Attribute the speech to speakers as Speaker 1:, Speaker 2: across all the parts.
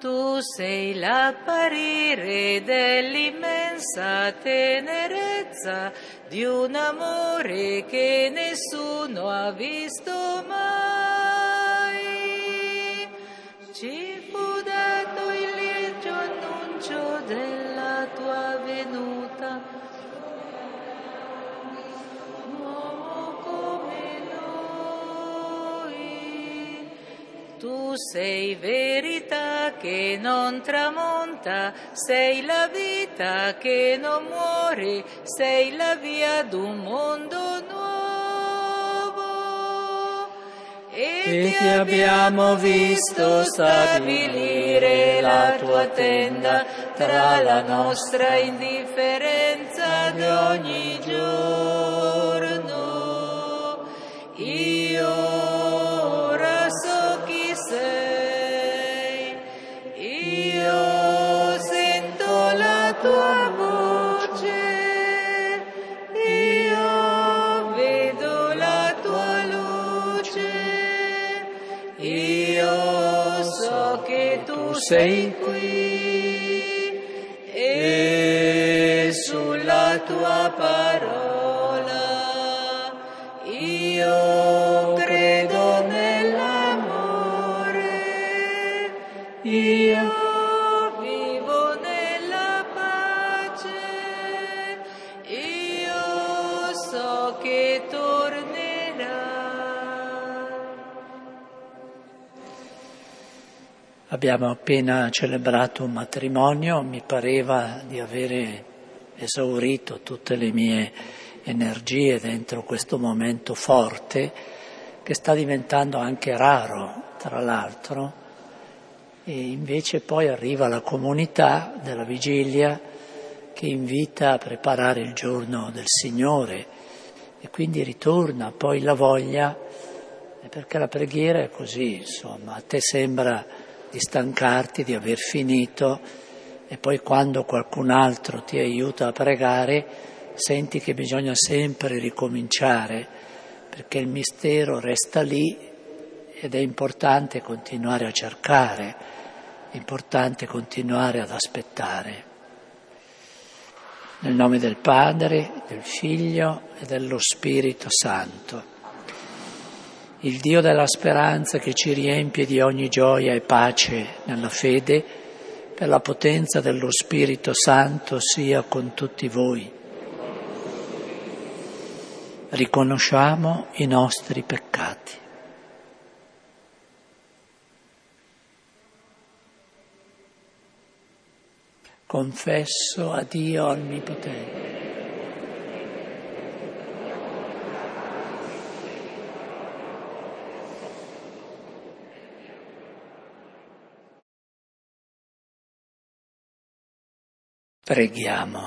Speaker 1: Tu sei l'apparire dell'immensa tenerezza di un amore che nessuno ha visto mai. Ci fu dato il lieto annuncio della tua venuta, uomo come noi. Tu sei verità che non tramonta, sei la vita che non muore, sei la via d'un mondo nuovo. E ti abbiamo visto stabilire la tua tenda tra la nostra indifferenza di ogni giorno. Io ora so chi sei, io sento la tua voce, io vedo la tua luce, io so che tu sei qui e sulla tua parola io credo nell'amore, io vivo nella pace, io so che tornerà.
Speaker 2: Abbiamo appena celebrato un matrimonio, mi pareva di avere esaurito tutte le mie energie dentro questo momento forte che sta diventando anche raro, tra l'altro, e invece poi arriva la comunità della vigilia che invita a preparare il giorno del Signore e quindi ritorna poi la voglia, perché la preghiera è così, insomma, a te sembra di stancarti, di aver finito, e poi quando qualcun altro ti aiuta a pregare senti che bisogna sempre ricominciare, perché il mistero resta lì ed è importante continuare a cercare, è importante continuare ad aspettare. Nel nome del Padre, del Figlio e dello Spirito Santo. Il Dio della speranza che ci riempie di ogni gioia e pace nella fede, per la potenza dello Spirito Santo sia con tutti voi. Riconosciamo i nostri peccati. Confesso a Dio Onnipotente. Preghiamo.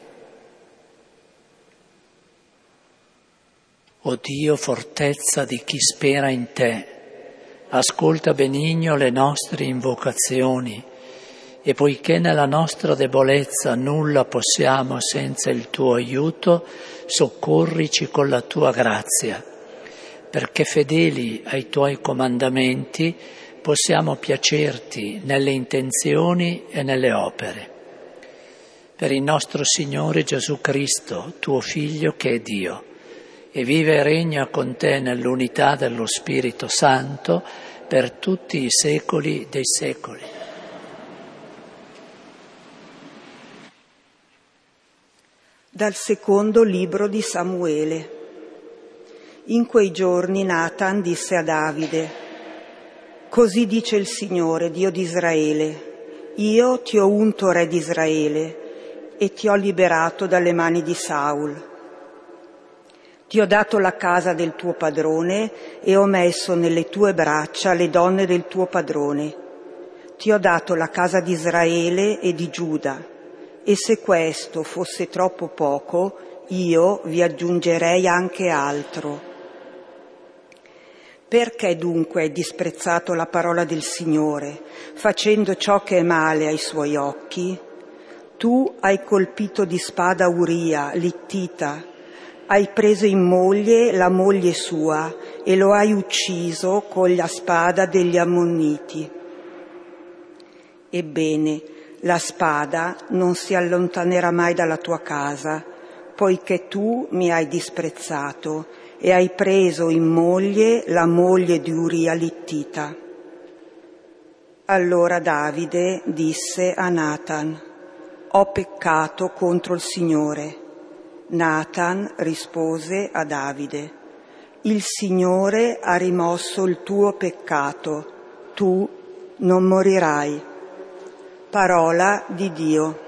Speaker 2: O Dio, fortezza di chi spera in te, ascolta benigno le nostre invocazioni e poiché nella nostra debolezza nulla possiamo senza il tuo aiuto, soccorrici con la tua grazia, perché fedeli ai tuoi comandamenti possiamo piacerti nelle intenzioni e nelle opere. Per il nostro Signore Gesù Cristo, tuo Figlio che è Dio, e vive e regna con te nell'unità dello Spirito Santo per tutti i secoli dei secoli.
Speaker 3: Dal secondo libro di Samuele. In quei giorni Natan disse a Davide: Così dice il Signore, Dio di Israele, io ti ho unto re di Israele e ti ho liberato dalle mani di Saul. Ti ho dato la casa del tuo padrone e ho messo nelle tue braccia le donne del tuo padrone. Ti ho dato la casa di Israele e di Giuda, e se questo fosse troppo poco, io vi aggiungerei anche altro. Perché dunque hai disprezzato la parola del Signore, facendo ciò che è male ai suoi occhi? Tu hai colpito di spada Uria, l'Ittita, hai preso in moglie la moglie sua e lo hai ucciso con la spada degli Ammonniti. Ebbene, la spada non si allontanerà mai dalla tua casa, poiché tu mi hai disprezzato e hai preso in moglie la moglie di Uria l'Ittita. Allora Davide disse a Natan: ho peccato contro il Signore. Natan rispose a Davide: il Signore ha rimosso il tuo peccato, tu non morirai. Parola di Dio.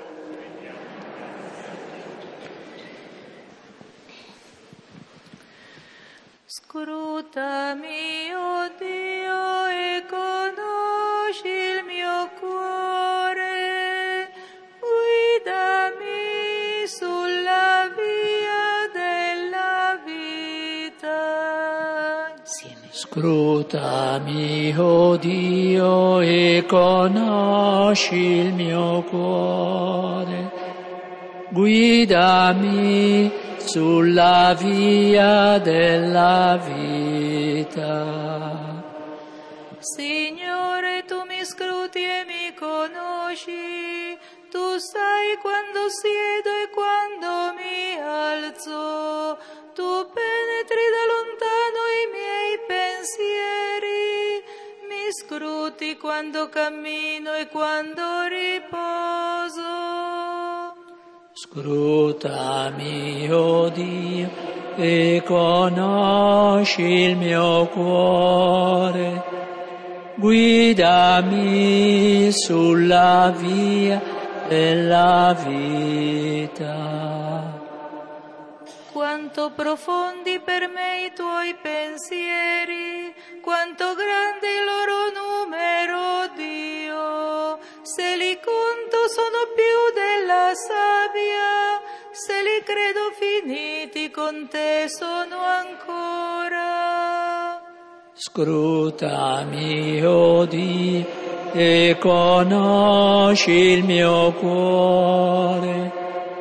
Speaker 1: Scrutami, o Dio, e conosci il mio cuore, guidami sulla via della vita.
Speaker 2: Scrutami, o Dio, e conosci il mio cuore, guidami sulla via della vita.
Speaker 1: Signore, tu mi scruti e mi conosci, tu sai quando siedo e quando mi alzo, tu penetri da lontano i miei pensieri, mi scruti quando cammino e quando riposo.
Speaker 2: Scrutami, o Dio, e conosci il mio cuore, guidami sulla via della vita.
Speaker 1: Quanto profondi per me i tuoi pensieri, quanto grande il loro numero, Dio. Se li conto sono più della sabbia, se li credo finiti con te sono ancora.
Speaker 2: Scrutami, o Dio, e conosci il mio cuore,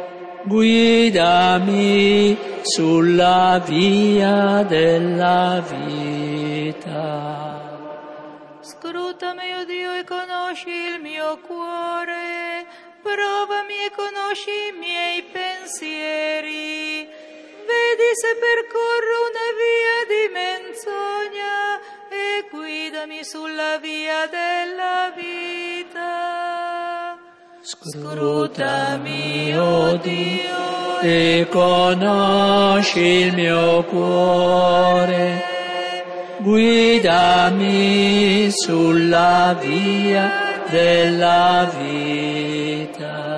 Speaker 2: guidami sulla via della vita.
Speaker 1: Scrutami, o Dio, e conosci il mio cuore, provami e conosci i miei pensieri. Vedi se percorro una via di menzogna e guidami sulla via della vita. Scrutami, o Dio,
Speaker 2: e conosci il mio cuore, guidami sulla via della vita.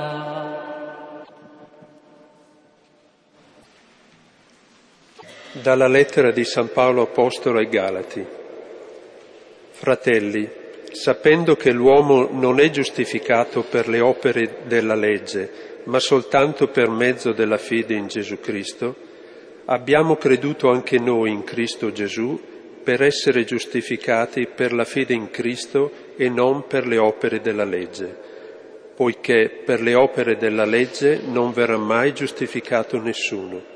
Speaker 4: Dalla lettera di San Paolo Apostolo ai Galati. Fratelli, sapendo che l'uomo non è giustificato per le opere della legge, ma soltanto per mezzo della fede in Gesù Cristo, abbiamo creduto anche noi in Cristo Gesù per essere giustificati per la fede in Cristo e non per le opere della legge, poiché per le opere della legge non verrà mai giustificato nessuno.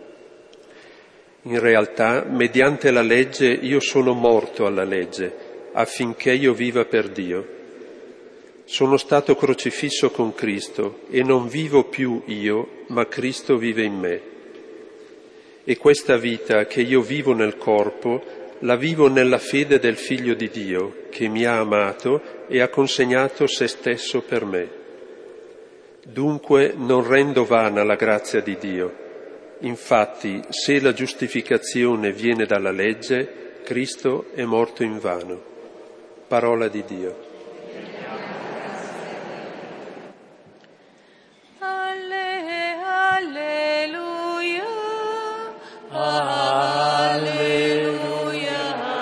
Speaker 4: In realtà, mediante la legge io sono morto alla legge, affinché io viva per Dio. Sono stato crocifisso con Cristo e non vivo più io, ma Cristo vive in me. E questa vita che io vivo nel corpo, la vivo nella fede del Figlio di Dio, che mi ha amato e ha consegnato se stesso per me. Dunque non rendo vana la grazia di Dio. Infatti, se la giustificazione viene dalla legge, Cristo è morto invano. Parola di Dio.
Speaker 1: Alleluia, alleluia,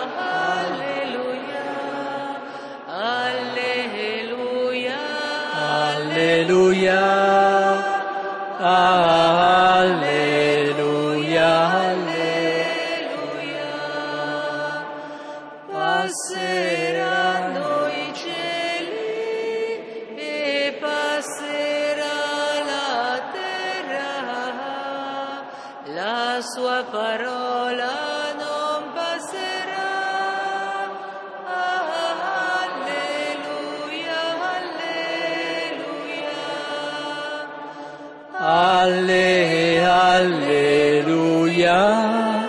Speaker 1: alleluia, alleluia, alleluia. Passeranno i cieli e passerà la terra, la sua parola non passerà. Alleluia, alleluia.
Speaker 2: alleluia.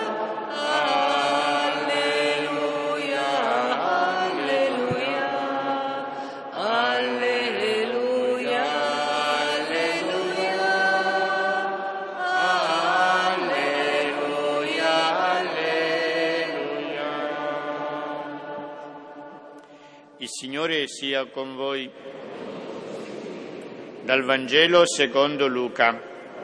Speaker 5: Il Signore sia con voi. Dal Vangelo secondo Luca.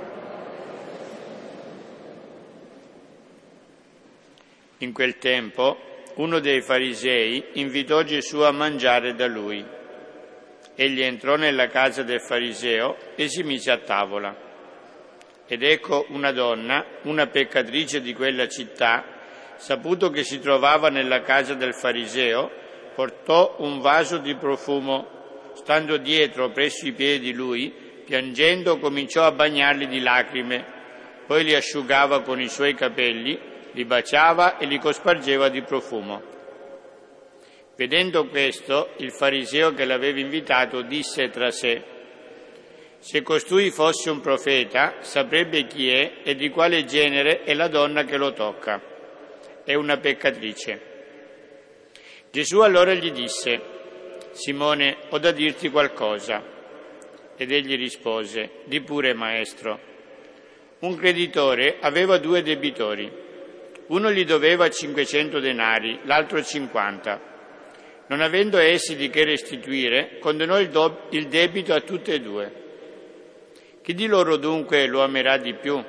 Speaker 5: In quel tempo uno dei farisei invitò Gesù a mangiare da lui. Egli entrò nella casa del fariseo e si mise a tavola. Ed ecco una donna, una peccatrice di quella città, saputo che si trovava nella casa del fariseo, portò un vaso di profumo, stando dietro presso i piedi di lui, piangendo cominciò a bagnarli di lacrime, poi li asciugava con i suoi capelli, li baciava e li cospargeva di profumo. Vedendo questo, il fariseo che l'aveva invitato disse tra sé: se costui fosse un profeta, saprebbe chi è e di quale genere è la donna che lo tocca. È una peccatrice. Gesù allora gli disse: Simone, ho da dirti qualcosa. Ed egli rispose: di pure, maestro. Un creditore aveva 2 debitori. Uno gli doveva 500 denari, l'altro 50. Non avendo essi di che restituire, condonò il debito a tutte e 2. Chi di loro dunque lo amerà di più?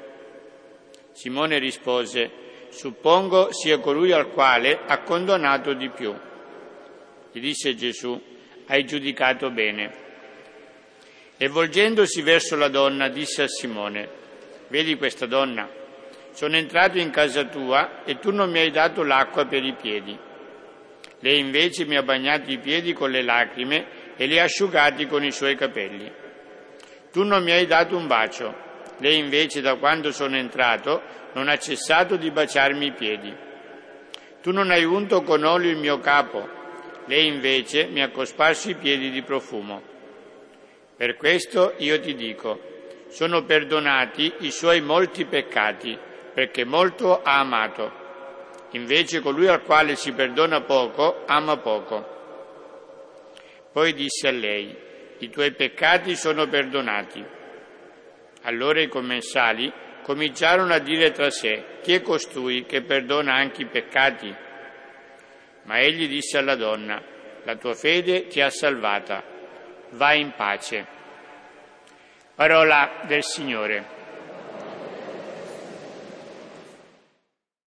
Speaker 5: Simone rispose: suppongo sia colui al quale ha condonato di più. Gli disse Gesù: hai giudicato bene. E volgendosi verso la donna disse a Simone: vedi questa donna? Sono entrato in casa tua e tu non mi hai dato l'acqua per i piedi. Lei invece mi ha bagnato i piedi con le lacrime e li ha asciugati con i suoi capelli. Tu non mi hai dato un bacio. Lei invece, da quando sono entrato, non ha cessato di baciarmi i piedi. Tu non hai unto con olio il mio capo. Lei invece mi ha cosparso i piedi di profumo. Per questo io ti dico, sono perdonati i suoi molti peccati, perché molto ha amato. Invece colui al quale si perdona poco, ama poco. Poi disse a lei: i tuoi peccati sono perdonati. Allora i commensali cominciarono a dire tra sé: chi è costui che perdona anche i peccati? Ma egli disse alla donna: la tua fede ti ha salvata, vai in pace. Parola del Signore.